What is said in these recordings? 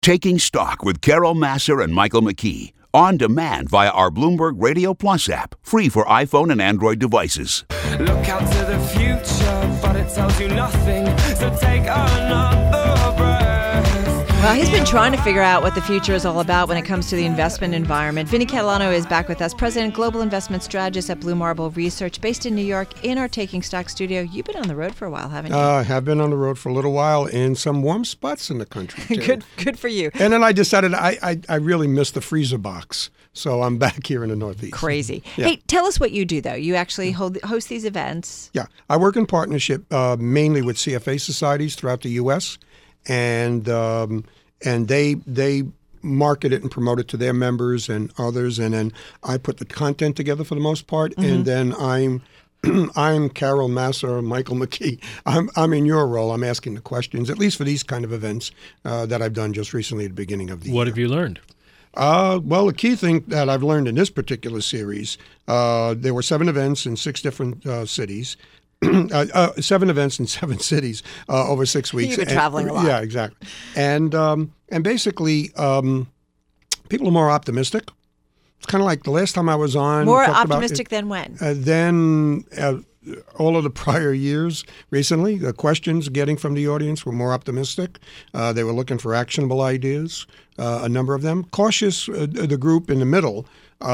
Taking Stock with Carol Massar and Michael McKee. On demand via our Bloomberg Radio Plus app. Free for iPhone and Android devices. Look out to the future, but it tells you nothing. So take another breath. Well, he's been trying to figure out what the future is all about when it cocomes to the investment environment. Vinny Catalano is back with us, President, Global Investment Strategist at Blue Marble Research, based in New York, in our Taking Stock studio. You've been on the road for a while, haven't you? I have been on the road for a little while in some warm spots in the country, too. Good for you. And then I decided I really missed the freezer box, so I'm back here in the Northeast. Crazy. Yeah. Hey, tell us what you do, though. You actually host these events. Yeah. I work in partnership mainly with CFA societies throughout the U.S., and they market it and promote it to their members and others, and then I put the content together for the most part, and then I'm Carol Massar, Michael McKee. I'm in your role. I'm asking the questions, at least for these kind of events that I've done just recently at the beginning of the year. What have you learned? Well, the key thing that I've learned in this particular series, there were 7 events in 6 different cities. 7 events in 7 cities over 6 weeks. You've been traveling a lot. Yeah, exactly. And basically, people are more optimistic. It's kind of like the last time I was on. More optimistic than when? Than all of the prior years recently. The questions getting from the audience were more optimistic. They were looking for actionable ideas, a number of them. Cautious, the group in the middle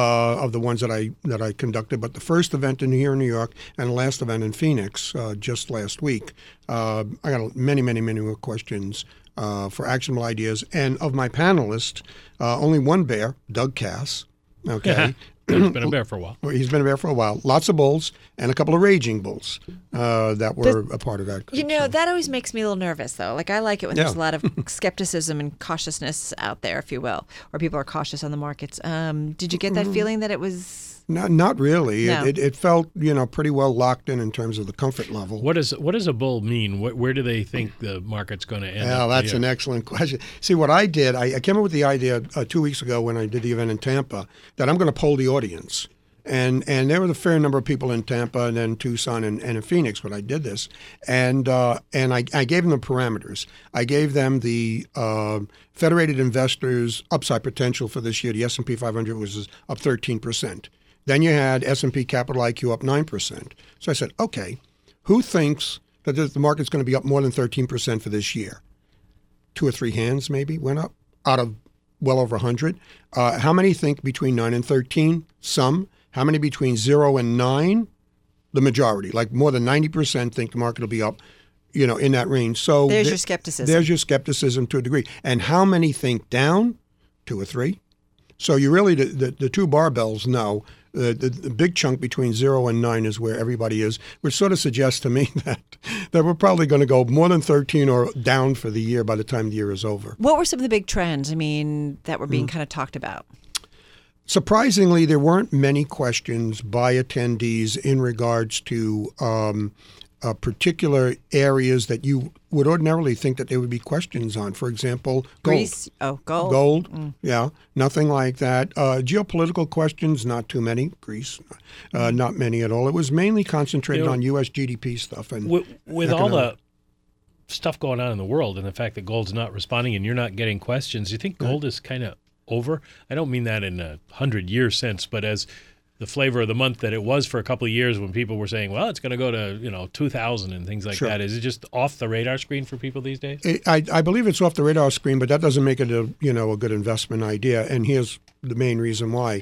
of the ones that I conducted. But the first event here in New York and the last event in Phoenix just last week, I got many more questions for actionable ideas. And of my panelists, only one bear, Doug Cass. Okay. He's been a bear for a while. He's been a bear for a while. Lots of bulls and a couple of raging bulls that were a part of that group. You know, that always makes me a little nervous, though. Like, I like it when there's a lot of skepticism and cautiousness out there, if you will, or people are cautious on the markets. Did you get that feeling that it was... Not really. No. It felt, pretty well locked in terms of the comfort level. What does a bull mean? Where do they think the market's going to end up? That's an excellent question. See, what I did, I came up with the idea 2 weeks ago when I did the event in Tampa that I'm going to poll the audience. And there was a fair number of people in Tampa and then Tucson and in Phoenix when I did this. And I gave them the parameters. I gave them the Federated Investors upside potential for this year. The S&P 500 was up 13%. Then you had S&P Capital IQ up 9%. So I said, okay, who thinks that the market's going to be up more than 13% for this year? 2 or 3 hands maybe went up out of well over 100. How many think between 9 and 13? Some. How many between 0 and 9? The majority. Like more than 90% think the market will be up, in that range. So there's your skepticism. There's your skepticism to a degree. And how many think down? 2 or 3. So you really, the 2 barbells know. The big chunk between 0 and 9 is where everybody is, which sort of suggests to me that we're probably going to go more than 13 or down for the year by the time the year is over. What were some of the big trends, that were being kind of talked about? Surprisingly, there weren't many questions by attendees in regards to particular areas that you would ordinarily think that there would be questions on. For example, gold. Greece? Oh, gold. Gold, yeah, nothing like that. Geopolitical questions, not too many. Greece, not many at all. It was mainly concentrated on U.S. GDP stuff. And with all the stuff going on in the world and the fact that gold's not responding and you're not getting questions, do you think gold is kind of over? I don't mean that in a 100-year sense, but as the flavor of the month that it was for a couple of years when people were saying, well, it's going to go to 2,000 and things like that. Is it just off the radar screen for people these days? I believe it's off the radar screen, but that doesn't make it a good investment idea. And here's the main reason why.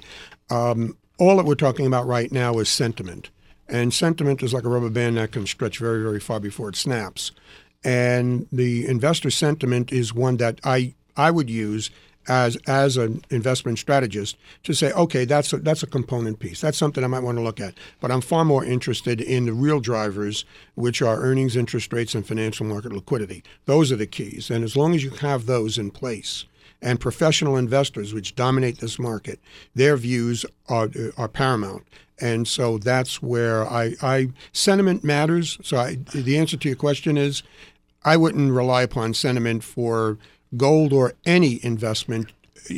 All that we're talking about right now is sentiment. And sentiment is like a rubber band that can stretch very, very far before it snaps. And the investor sentiment is one that I would use as an investment strategist to say, okay, that's a component piece. That's something I might want to look at. But I'm far more interested in the real drivers, which are earnings, interest rates, and financial market liquidity. Those are the keys. And as long as you have those in place, and professional investors, which dominate this market, their views are paramount. And so that's where sentiment matters. So the answer to your question is I wouldn't rely upon sentiment for gold or any investment.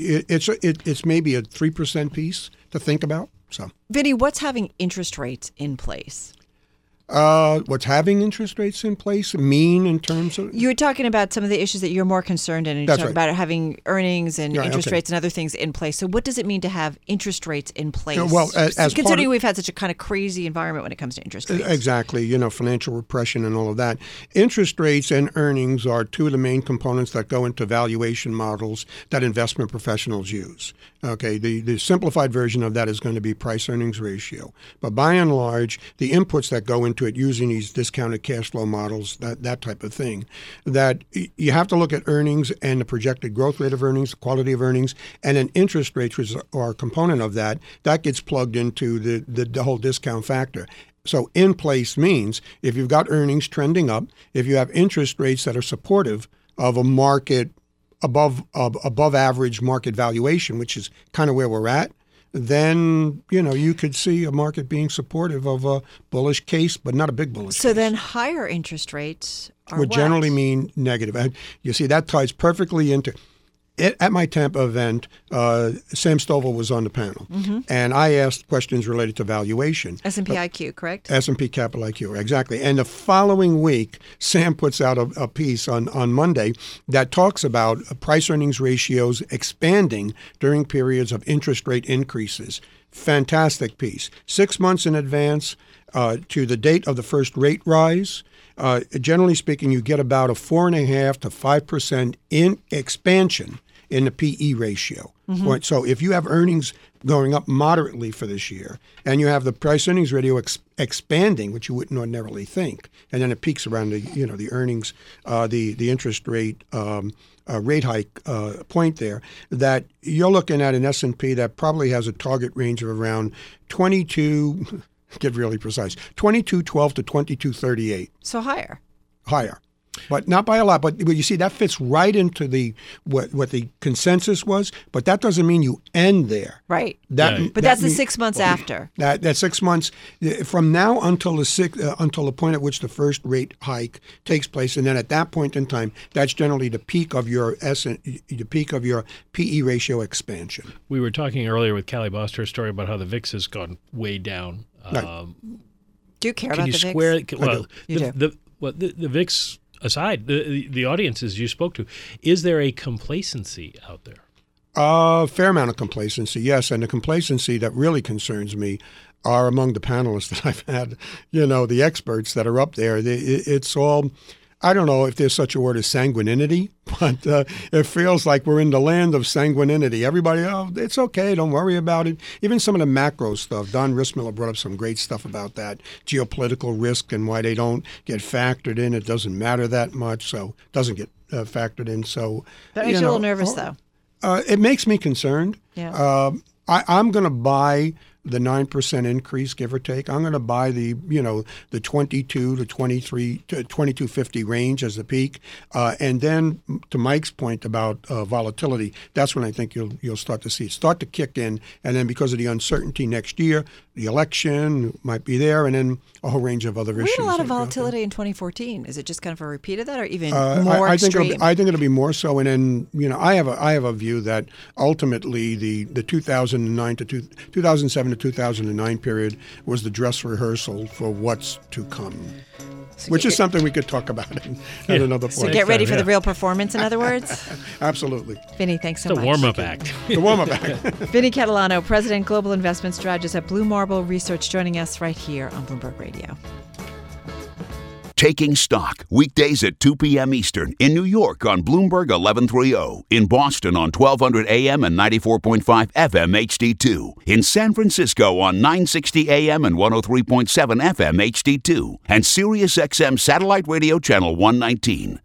It's maybe a 3% piece to think about. So, Vinny, what's having interest rates in place? What's having interest rates in place mean in terms of? You were talking about some of the issues that you're more concerned in. And you That's talked right. about having earnings and Right, interest okay. rates and other things in place. So what does it mean to have interest rates in place? Well, as part considering of- we've had such a kind of crazy environment when it comes to interest rates. Exactly, financial repression and all of that. Interest rates and earnings are two of the main components that go into valuation models that investment professionals use. Okay, the simplified version of that is going to be price-earnings ratio. But by and large, the inputs that go into it using these discounted cash flow models, that type of thing, that you have to look at earnings and the projected growth rate of earnings, the quality of earnings, and then interest rates, which are a component of that, that gets plugged into the whole discount factor. So in place means if you've got earnings trending up, if you have interest rates that are supportive of a market above average market valuation, which is kind of where we're at, then you could see a market being supportive of a bullish case, but not a big bullish So case. then higher interest rates are Would what? generally mean negative. And you see, that ties perfectly into it. At my Tampa event, Sam Stovall was on the panel, and I asked questions related to valuation. S&P IQ, correct? S&P Capital IQ, exactly. And the following week, Sam puts out a piece on Monday that talks about price-earnings ratios expanding during periods of interest rate increases. Fantastic piece. 6 months in advance to the date of the first rate rise. Generally speaking, you get about a 4.5% to 5% in expansion in the PE ratio. Right? So if you have earnings going up moderately for this year, and you have the price-earnings ratio expanding, which you wouldn't ordinarily think, and then it peaks around the earnings, the interest rate rate hike point there, that you're looking at an S&P that probably has a target range of around 22. Get really precise, 22.12 to 22.38. So higher. Higher. But not by a lot. But you see, that fits right into what the consensus was. But that doesn't mean you end there. Right. Yeah. But that's the 6 months after. That 6 months from now until the point at which the first rate hike takes place, and then at that point in time, that's generally the peak of your PE ratio expansion. We were talking earlier with Callie Boster a story about how the VIX has gone way down. Right. Do you care Can about you the square? VIX? Well, You the VIX aside, the audiences you spoke to, is there a complacency out there? Fair amount of complacency, yes. And the complacency that really concerns me are among the panelists that I've had, the experts that are up there. It's all, I don't know if there's such a word as sanguinity, but it feels like we're in the land of sanguinity. Everybody, it's okay, don't worry about it. Even some of the macro stuff. Don Rissmiller brought up some great stuff about that, geopolitical risk and why they don't get factored in. It doesn't matter that much, so it doesn't get factored in. So That makes you a little nervous, though. It makes me concerned. Yeah. I'm going to buy the 9% increase, give or take. I'm going to buy the 22 to 23 to 2250 range as the peak, and then to Mike's point about volatility, that's when I think you'll start to see it start to kick in, and then because of the uncertainty next year, the election might be there, and then a whole range of other issues. We had a lot of that go through. volatility in 2014. Is it just kind of a repeat of that, or even I more think extreme? I think it'll be more so, and then I have a view that ultimately the 2007 to 2009 period was the dress rehearsal for what's to come, which is something we could talk about at another point. So get ready for Yeah. the real performance, in other words. Absolutely. Vinny, thanks so The much. warm-up act. The warm-up act. Vinny Catalano, President, Global Investment Strategist at Blue Marble Research, joining us right here on Bloomberg Radio. Taking Stock, weekdays at 2 p.m. Eastern in New York on Bloomberg 1130, in Boston on 1200 AM and 94.5 FM HD2, in San Francisco on 960 AM and 103.7 FM HD2, and Sirius XM Satellite Radio Channel 119.